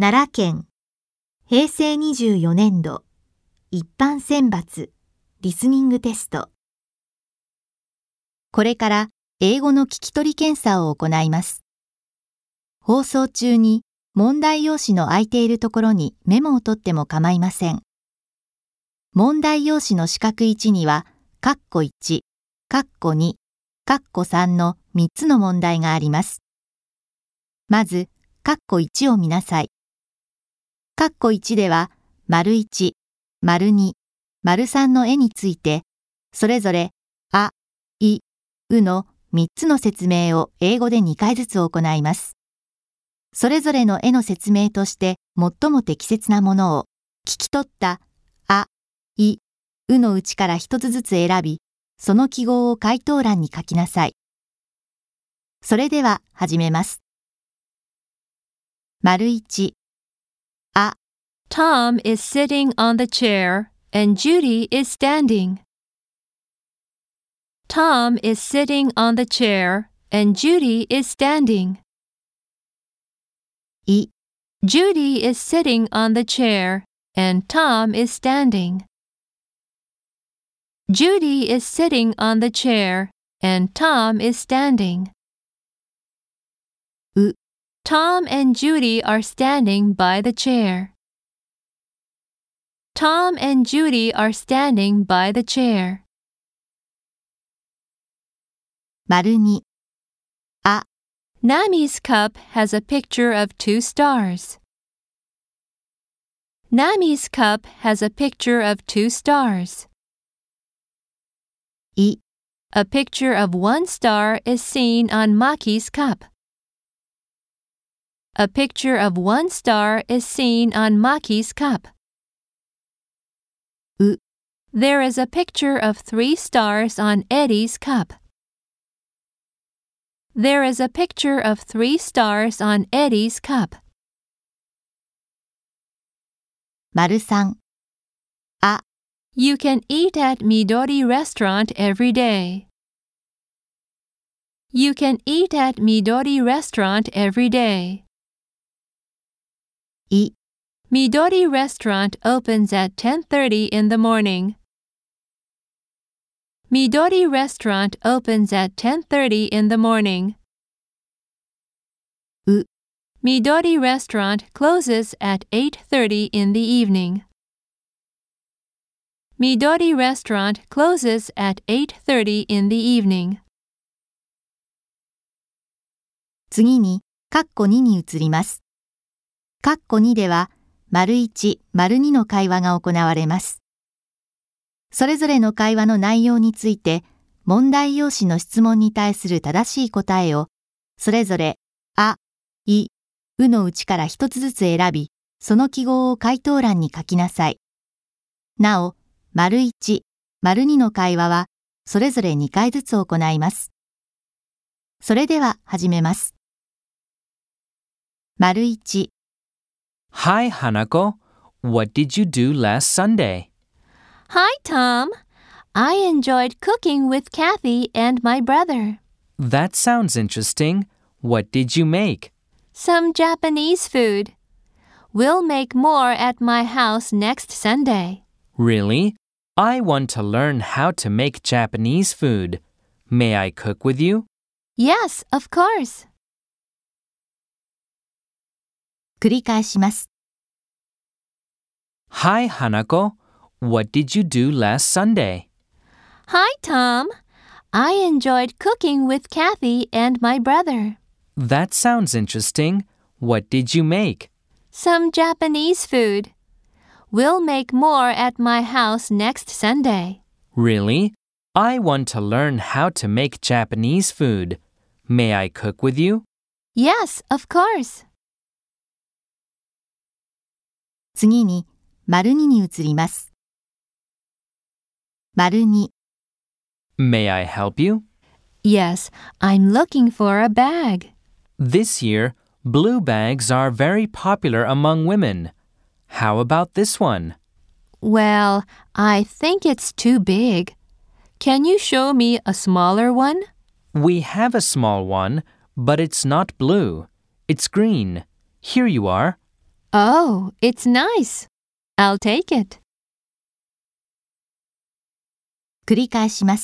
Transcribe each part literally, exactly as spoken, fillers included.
奈良県へいせいにじゅうよねんど一般選抜リスニングテスト。これから英語の聞き取り検査を行います。放送中に問題用紙の空いているところにメモを取っても構いません。問題用紙の四角いちには、カッコいち、カッコに、カッコさんのみっつの問題があります。まず、カッコいちを見なさい。カッコいちでは、丸いち、丸に、丸さんの絵について、それぞれ、あ、い、うのみっつの説明を英語でにかいずつ行います。それぞれの絵の説明として最も適切なものを、聞き取ったあ、い、うのうちから一つずつ選び、その記号を回答欄に書きなさい。それでは始めます。丸いち、あ、 Tom is sitting on the chair and Judy is standing. Tom is sitting on the chair and Judy is standing. い、 Judy is sitting on the chair and Tom is standing. Judy is sitting on the chair and Tom is standing. う、 Tom and Judy are standing by the chair. Tom and Judy are standing by the chair. 丸に、あ、 Nami's cup has a picture of two stars. Nami's cup has a picture of two stars. い、 A picture of one star is seen on Maki's cup. A picture of one star is seen on Maki's cup. う、 There is a picture of three stars on Eddie's cup. There is a picture of three stars on Eddie's cup. 丸さん、あ、 You can eat at Midori Restaurant every day. You can eat at Midori Restaurant every day. い、 Midori Restaurant opens at ten thirty in the morning. Midori Restaurant opens at ten thirty in the morning. う、 Midori Restaurant closes at eight thirty in the evening. Midori Restaurant closes at eight thirty in the evening. 次に、カッコにに移ります。カッコにでは、丸いち、丸にの会話が行われます。それぞれの会話の内容について、問題用紙の質問に対する正しい答えを、それぞれ、あ、い、うのうちから一つずつ選び、その記号を回答欄に書きなさい。なお、丸いち、丸にの会話は、それぞれにかいずつ行います。それでは始めます。丸いち、 Hi, Hanako. What did you do last Sunday? Hi, Tom. I enjoyed cooking with Kathy and my brother. That sounds interesting. What did you make? Some Japanese food. We'll make more at my house next Sunday. Really? I want to learn how to make Japanese food. May I cook with you? Yes, of course. 繰り返します。 Hi, Hanako. What did you do last Sunday? Hi, Tom. I enjoyed cooking with Kathy and my brother. That sounds interesting. What did you make? Some Japanese food. We'll make more at my house next Sunday. Really? I want to learn how to make Japanese food. May I cook with you? Yes, of course. 次に、丸にに移ります。丸に、 May I help you? Yes, I'm looking for a bag. This year, blue bags are very popular among women. How about this one? Well, I think it's too big. Can you show me a smaller one? We have a small one, but it's not blue. It's green. Here you are. Oh, it's nice. I'll take it. 繰り返します。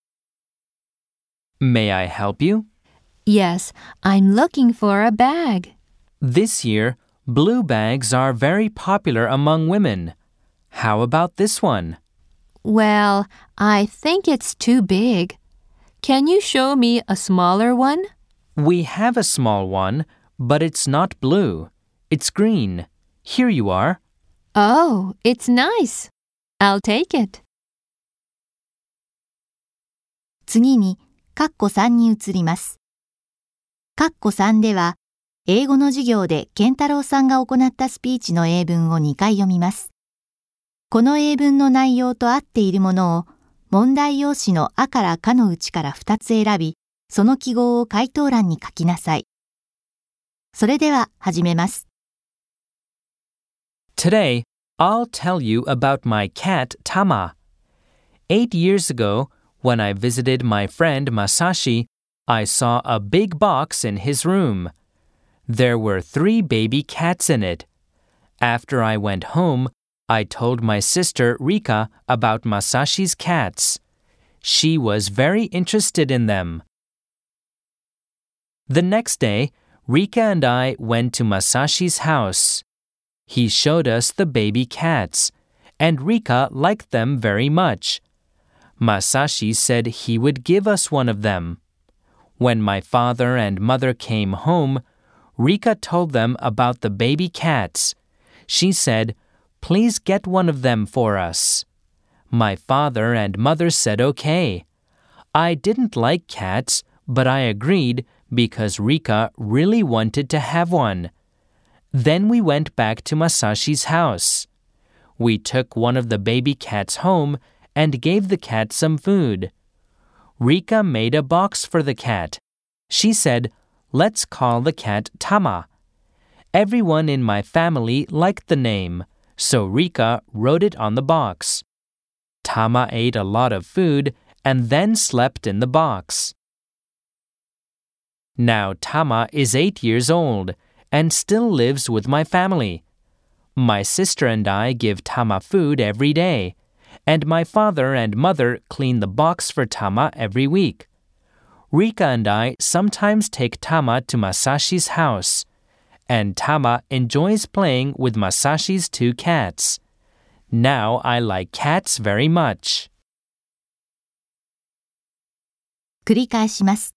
May I help you? Yes, I'm looking for a bag. This year, blue bags are very popular among women. How about this one? Well, I think it's too big. Can you show me a smaller one? We have a small one, but it's not blue. It's green. Here you are. Oh, it's nice. I'll take it. 次に、カッコさんに移ります。カッコさんでは、英語の授業で健太郎さんが行ったスピーチの英文をにかい読みます。この英文の内容と合っているものを、問題用紙のあからかのうちからふたつ選び、その記号を回答欄に書きなさい。それでは始めます。 Today, I'll tell you about my cat, Tama. Eight years ago, when I visited my friend Masashi, I saw a big box in his room. There were three baby cats in it. After I went home, I told my sister Rika about Masashi's cats. She was very interested in them. The next day, Rika and I went to Masashi's house. He showed us the baby cats, and Rika liked them very much. Masashi said he would give us one of them. When my father and mother came home, Rika told them about the baby cats. She said, "Please get one of them for us." My father and mother said okay. I didn't like cats, but I agreed because Rika really wanted to have one. Then we went back to Masashi's house. We took one of the baby cats home and gave the cat some food. Rika made a box for the cat. She said, "Let's call the cat Tama." Everyone in my family liked the name, so Rika wrote it on the box. Tama ate a lot of food and then slept in the box. Now Tama is eight years old and still lives with my family. My sister and I give Tama food every day, and my father and mother clean the box for Tama every week. Rika and I sometimes take Tama to Masashi's house, and Tama enjoys playing with Masashi's two cats. Now I like cats very much. 繰り返します。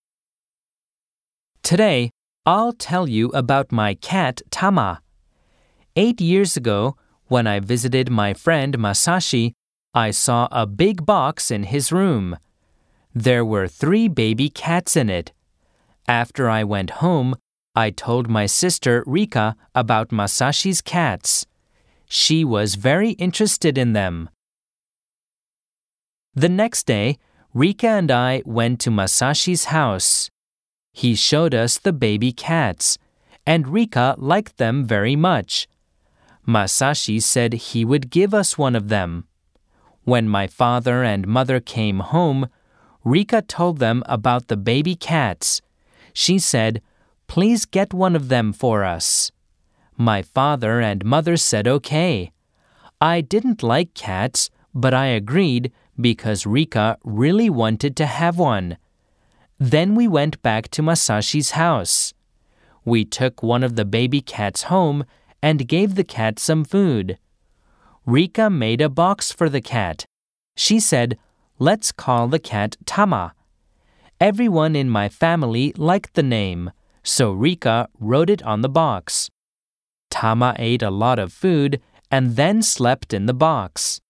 Today, I'll tell you about my cat, Tama. Eight years ago, when I visited my friend Masashi, I saw a big box in his room. There were three baby cats in it. After I went home, I told my sister Rika about Masashi's cats. She was very interested in them. The next day, Rika and I went to Masashi's house. He showed us the baby cats, and Rika liked them very much. Masashi said he would give us one of them. When my father and mother came home, Rika told them about the baby cats. She said, "Please get one of them for us." My father and mother said okay. I didn't like cats, but I agreed because Rika really wanted to have one. Then we went back to Masashi's house. We took one of the baby cats home and gave the cat some food. Rika made a box for the cat. She said, "Let's call the cat Tama." Everyone in my family liked the name, so Rika wrote it on the box. Tama ate a lot of food and then slept in the box.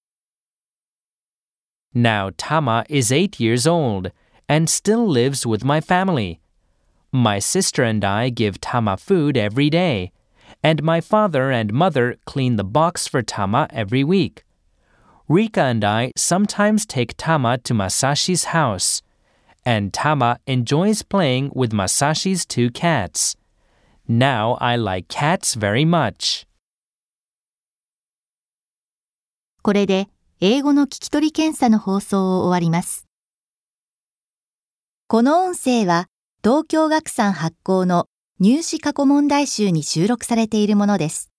Now Tama is eight years old and still lives with my family. My sister and I give Tama food every day, and my father and mother clean the box for Tama every week. Rika and I sometimes take Tama to Masashi's house, and Tama enjoys playing with Masashi's two cats. Now I like cats very much. これで英語の聞き取り検査の放送を終わります。この音声は東京学産発行の入試過去問題集に収録されているものです。